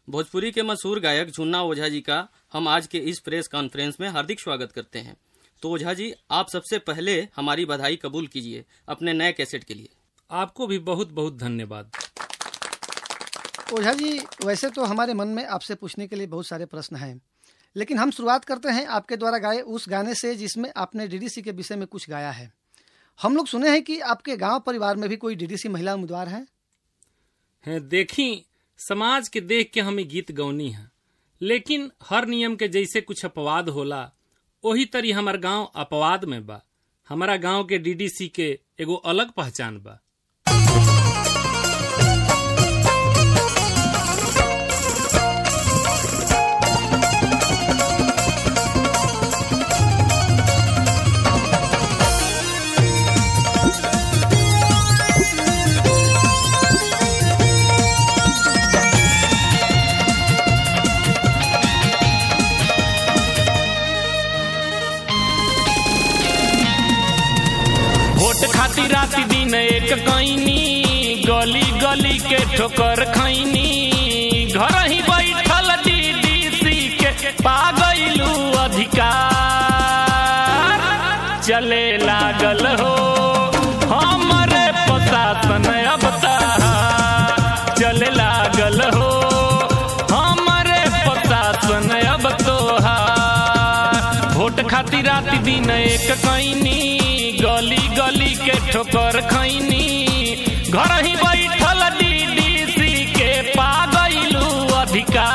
भोजपुरी के मशहूर गायक झुन्ना ओझा जी का हम आज के इस प्रेस कॉन्फ्रेंस में हार्दिक स्वागत करते हैं। तो ओझा जी, आप सबसे पहले हमारी बधाई कबूल कीजिए अपने नए कैसेट के लिए। आपको भी बहुत बहुत धन्यवाद। ओझा जी, वैसे तो हमारे मन में आपसे पूछने के लिए बहुत सारे प्रश्न हैं, लेकिन हम शुरुआत करते हैं आपके द्वारा गाए उस गाने से जिसमें आपने डीडीसी के विषय में कुछ गाया है। हम लोग सुने हैं कि आपके गांव परिवार में भी कोई डीडीसी महिला उम्मीदवार हैं। देखी, समाज के देख के हमें गीत गौनी है, लेकिन हर नियम के जैसे कुछ अपवाद होला, वही तरी हमार गांव अपवाद में बा। हमारा गांव के डीडीसी के एगो अलग पहचान बा। खाती राती दिन एक कईनी, गली गली के ठोकर खैनी, घर ही बैठल डीडीसी के पा गइलू अधिकार। चले लागल हो हमरे प्रशासन अब तहार, चले लागल हो हमरे प्रशासन अब तोहार। वोट खाती राती दिन एक कईनी, गली गली के ठोकर खैनी, घर ही बैठल डीडीसी के पा गइलू अधिकार।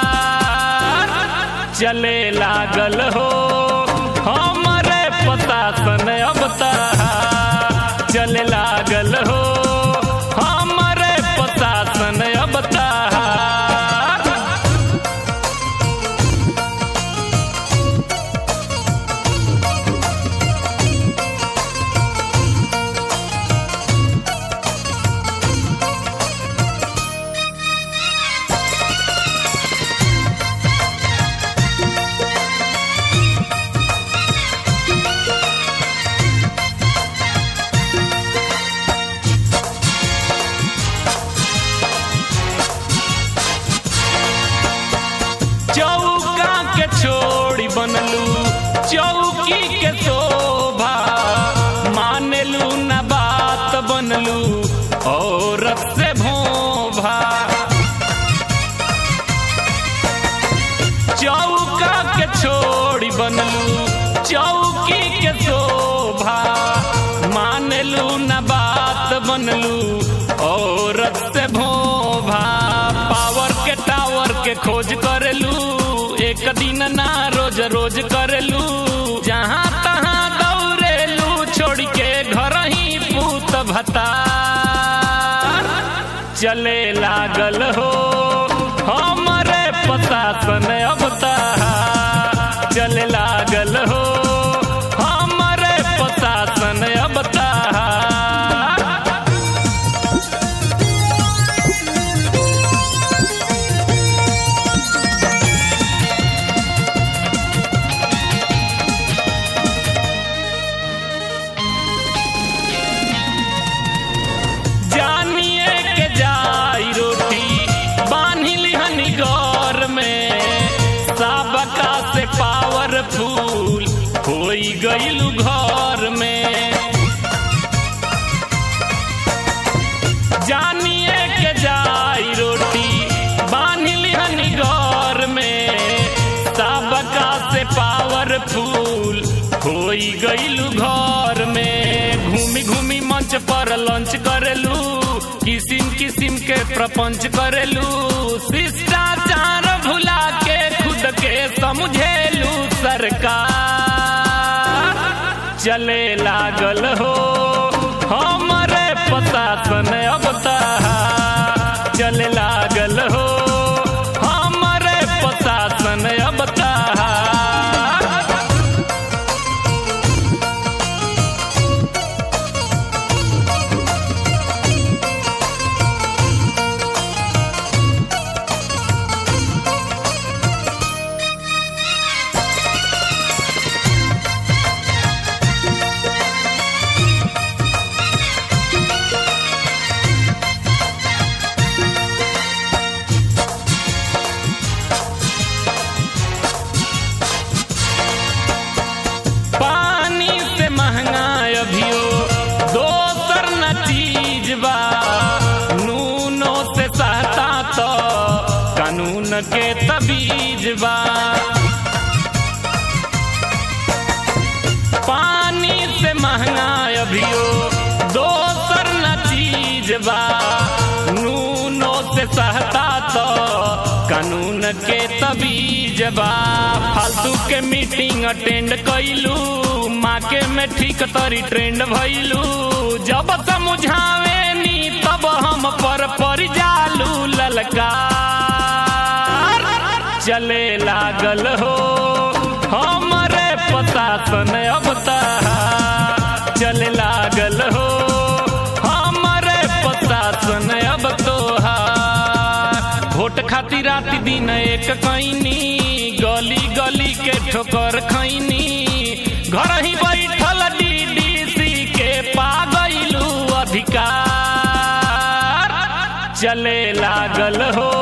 चले लागल हो हमरे प्रशासन अब तहार, चले लागल हो हमरे प्रशासन अब तहार। चौका के छोड़ी बनलू चौकी के शोभा, मानेलू न बात बनलू औरत से भोभा। चौका के छोड़ी बनलू चौकी के शोभा, मानेलू न बात बनलू औरत से भोभा। पावर के टावर के खोज करेलू, एक दिन ना रोज रोज करेलू, जहाँ तहाँ दौड़ेलू छोड़ के घर ही पूत भतार। चले लागल हो हमरे प्रशासन अब तहार, चले लागल हो हमरे प्रशासन अब तहार। पावरफुल होई गइलू घर में, जानिए के जाई रोटी बांधिली हनी घर में। सबका से पावरफुल होई गइलू घर में। घूमी घूमी मंच पर लंच करेलू, किसिम किसिम के प्रपंच करेलू, शिष्टाचार भुला के खुद के समझेलू सरकार। चले लागल हो हमरे प्रशासन अब तहार, चले लागल हो हमरे प्रशासन अब तहार। कानून के तबीज बा। पानी से महंगा अभियो दोसर न चीज बा, नूनो से सहता तो कानून के तबीज बा। फालतू के मीटिंग अटेंड कैलू, माके में ठीक तरी ट्रेंड भइलू। जब समझावे नी तब हम पर जालू ललकार। चले लागल हो हमरे प्रशासन अब तहार, चले लागल हो हमरे प्रशासन अब तोहार। वोट खातिर रात दिन एक कैनी, गली गली के ठोकर खैनी। घर ही बैठल डीडीसी के पा गइलू अधिकार। चले लागल हो